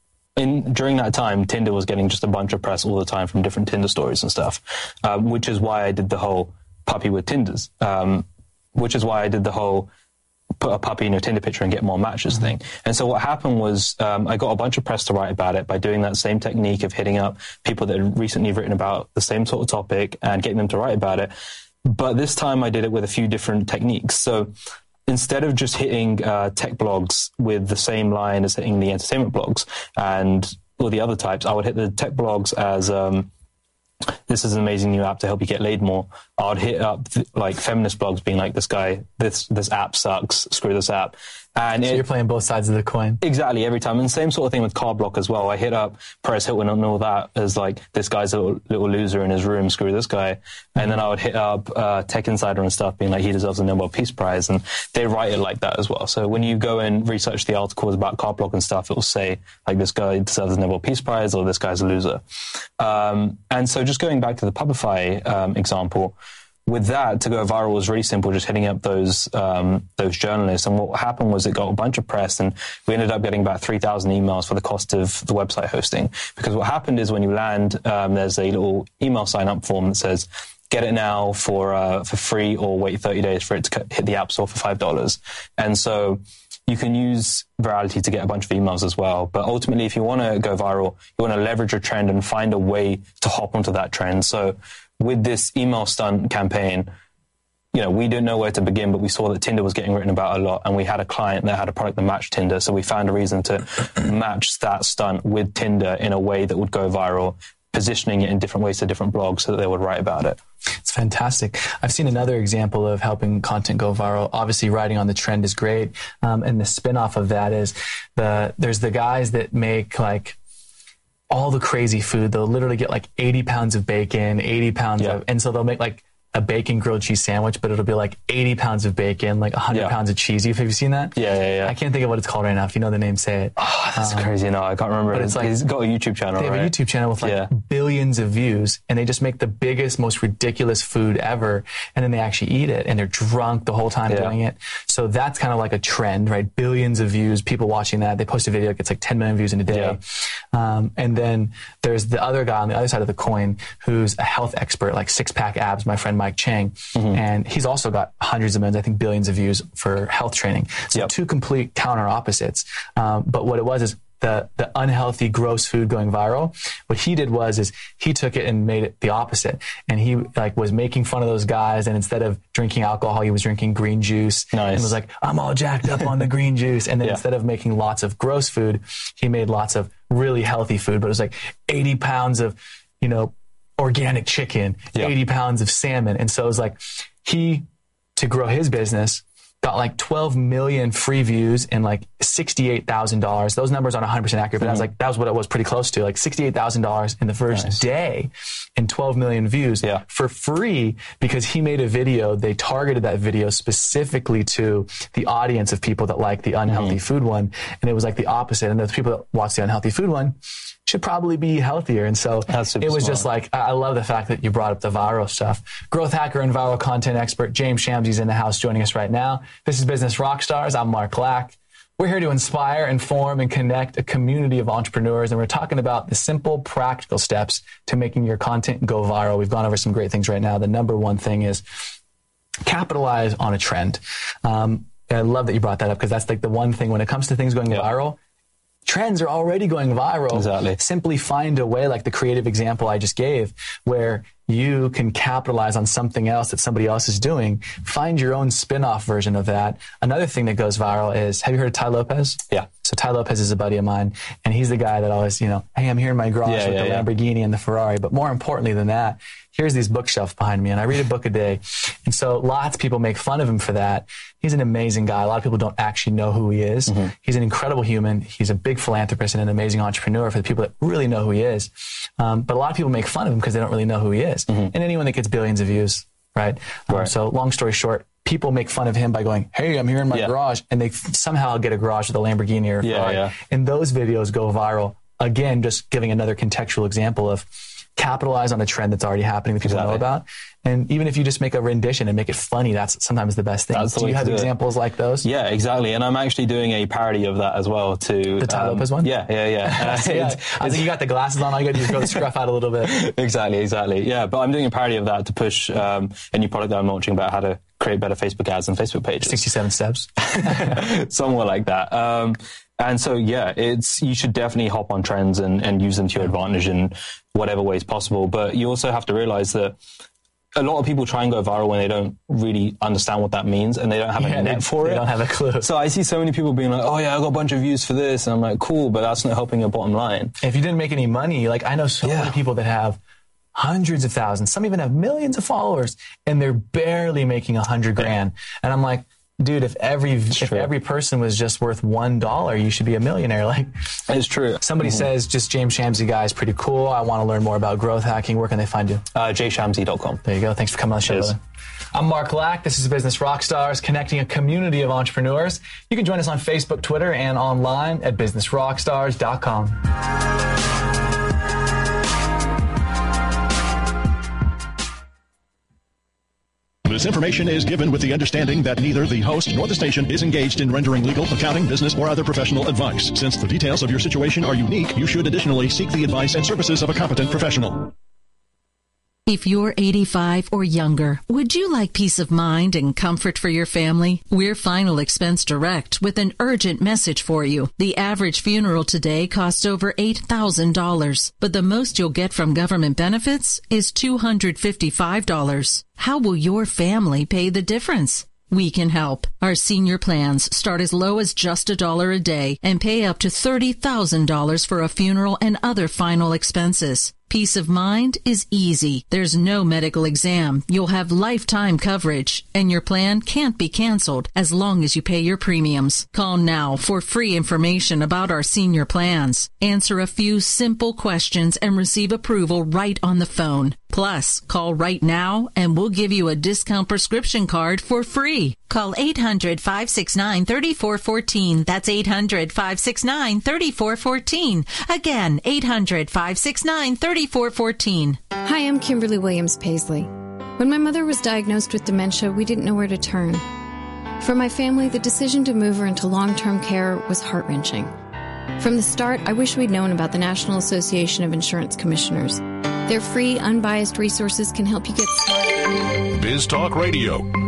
in during that time, Tinder was getting just a bunch of press all the time from different Tinder stories and stuff, um, which is why I did the whole puppy with Tinders, um, which is why I did the whole put a puppy in your Tinder picture and get more matches mm-hmm. thing. And so what happened was um, I got a bunch of press to write about it by doing that same technique of hitting up people that had recently written about the same sort of topic and getting them to write about it. But this time I did it with a few different techniques. So instead of just hitting uh, tech blogs with the same line as hitting the entertainment blogs and all the other types, I would hit the tech blogs as um, this is an amazing new app to help you get laid more. I would hit up th- like feminist blogs being like, this guy, this this app sucks, screw this app. And so it, you're playing both sides of the coin. Exactly, every time. And same sort of thing with Card Block as well. I hit up Perez Hilton and all that as like, this guy's a little, little loser in his room, screw this guy. Mm-hmm. And then I would hit up uh, Tech Insider and stuff being like, he deserves a Nobel Peace Prize. And they write it like that as well. So when you go and research the articles about Card Block and stuff, it will say like, this guy deserves a Nobel Peace Prize or this guy's a loser. Um, and so just going back to the Pubify um, example, with that, to go viral was really simple, just hitting up those um, those journalists. And what happened was it got a bunch of press, and we ended up getting about three thousand emails for the cost of the website hosting. Because what happened is when you land, um, there's a little email sign-up form that says, get it now for uh, for free or wait thirty days for it to hit the App Store for five dollars. And so you can use Virality to get a bunch of emails as well. But ultimately, if you want to go viral, you want to leverage a trend and find a way to hop onto that trend. So with this email stunt campaign, you know, we didn't know where to begin, but we saw that Tinder was getting written about a lot, and we had a client that had a product that matched Tinder. So we found a reason to match that stunt with Tinder in a way that would go viral, positioning it in different ways to different blogs so that they would write about it. It's fantastic. I've seen another example of helping content go viral. Obviously, riding on the trend is great. Um, and the spin-off of that is the there's the guys that make like all the crazy food. They'll literally get like eighty pounds of bacon, eighty pounds yeah. of, and so they'll make like a bacon grilled cheese sandwich, but it'll be like eighty pounds of bacon, like one hundred yeah. pounds of cheese. Have you seen that? Yeah, yeah, yeah. I can't think of what it's called right now. If you know the name, say it. Oh, that's um, crazy. No, I can't remember. But it's like, he's got a YouTube channel, They have right? a YouTube channel with like yeah. billions of views, and they just make the biggest, most ridiculous food ever, and then they actually eat it, and they're drunk the whole time yeah. doing it. So that's kind of like a trend, right? Billions of views, people watching that. They post a video, it gets like ten million views in a day. Yeah. Um, and then there's the other guy on the other side of the coin who's a health expert, like six-pack abs, my friend Mike Chang. Mm-hmm. And he's also got hundreds of millions, I think billions of views for health training. So yep. two complete counter opposites. Um, but what it was is the, the unhealthy, gross food going viral. What he did was is he took it and made it the opposite. And he like was making fun of those guys. And instead of drinking alcohol, he was drinking green juice. Nice. And was like, I'm all jacked up on the green juice. And then yeah. instead of making lots of gross food, he made lots of really healthy food. But it was like eighty pounds of, you know, organic chicken, yeah. eighty pounds of salmon. And so it was like he, to grow his business, got like twelve million free views and like sixty-eight thousand dollars. Those numbers aren't one hundred percent accurate, but mm-hmm. I was like, that was what it was pretty close to, like sixty-eight thousand dollars in the first nice. day and twelve million views yeah. for free because he made a video. They targeted that video specifically to the audience of people that like the unhealthy mm-hmm. food one. And it was like the opposite. And those people that watch the unhealthy food one should probably be healthier. And so it was smart. Just like, I love the fact that you brought up the viral stuff. Growth hacker and viral content expert James Shamsie's in the house joining us right now. This is Business Rockstars. I'm Mark Lack. We're here to inspire, inform, and connect a community of entrepreneurs. And we're talking about the simple, practical steps to making your content go viral. We've gone over some great things right now. The number one thing is capitalize on a trend. Um, I love that you brought that up because that's like the one thing when it comes to things going yeah. viral. Trends are already going viral. Exactly. Simply find a way, like the creative example I just gave, where you can capitalize on something else that somebody else is doing. Find your own spin-off version of that. Another thing that goes viral is, have you heard of Tai Lopez? Yeah. So Tai Lopez is a buddy of mine, and he's the guy that always, you know, hey, I'm here in my garage yeah, with yeah, the yeah. Lamborghini and the Ferrari. But more importantly than that, here's these bookshelves behind me, and I read a book a day. And so lots of people make fun of him for that. He's an amazing guy. A lot of people don't actually know who he is. Mm-hmm. He's an incredible human. He's a big philanthropist and an amazing entrepreneur for the people that really know who he is. Um, but a lot of people make fun of him because they don't really know who he is. Mm-hmm. And anyone that gets billions of views, right? right. Um, so long story short, people make fun of him by going, hey, I'm here in my yeah. garage. And they f- somehow get a garage with a Lamborghini or a yeah, Ferrari. Yeah. And those videos go viral. Again, just giving another contextual example of capitalize on a trend that's already happening that people exactly. know about. And even if you just make a rendition and make it funny, that's sometimes the best thing. That's the do way you have to do examples it. like those? Yeah, exactly. And I'm actually doing a parody of that as well to the Tai um, Lopez one? Yeah, yeah, yeah. Uh, so, yeah. It's, I think you got the glasses on. All you got to do is grow the scruff out a little bit. Exactly, exactly. Yeah, but I'm doing a parody of that to push um, a new product that I'm launching about how to create better Facebook ads and Facebook pages. sixty-seven steps. Somewhere like that. Um, and so, yeah, it's you should definitely hop on trends and, and use them to your advantage in whatever ways possible. But you also have to realize that a lot of people try and go viral when they don't really understand what that means and they don't have yeah, a net they, for they it. They don't have a clue. So I see so many people being like, oh yeah, I got a bunch of views for this. And I'm like, cool, but that's not helping your bottom line. If you didn't make any money, like I know so yeah. many people that have hundreds of thousands. Some even have millions of followers, and they're barely making a hundred grand. And I'm like, dude, if every it's if true. every person was just worth one dollar, you should be a millionaire. Like, it's true. Somebody mm-hmm. says, just James Shamsey guy is pretty cool. I want to learn more about growth hacking. Where can they find you? Uh, j shamsey dot com. There you go. Thanks for coming on the show, brother. I'm Mark Lack. This is Business Rockstars, connecting a community of entrepreneurs. You can join us on Facebook, Twitter, and online at business rockstars dot com. This information is given with the understanding that neither the host nor the station is engaged in rendering legal, accounting, business, or other professional advice. Since the details of your situation are unique, you should additionally seek the advice and services of a competent professional. If you're eighty-five or younger, would you like peace of mind and comfort for your family? We're Final Expense Direct with an urgent message for you. The average funeral today costs over eight thousand dollars, but the most you'll get from government benefits is two hundred fifty-five dollars. How will your family pay the difference? We can help. Our senior plans start as low as just a dollar a day and pay up to thirty thousand dollars for a funeral and other final expenses. Peace of mind is easy. There's no medical exam. You'll have lifetime coverage, and your plan can't be canceled as long as you pay your premiums. Call now for free information about our senior plans. Answer a few simple questions and receive approval right on the phone. Plus, call right now and we'll give you a discount prescription card for free. Call eight hundred, five six nine, three four one four. That's eight hundred, five six nine, three four one four. Again, eight hundred, five six nine, three four one four. Hi, I'm Kimberly Williams Paisley. When my mother was diagnosed with dementia, we didn't know where to turn. For my family, the decision to move her into long-term care was heart-wrenching. From the start, I wish we'd known about the National Association of Insurance Commissioners. Their free, unbiased resources can help you get started. Biz Talk Radio.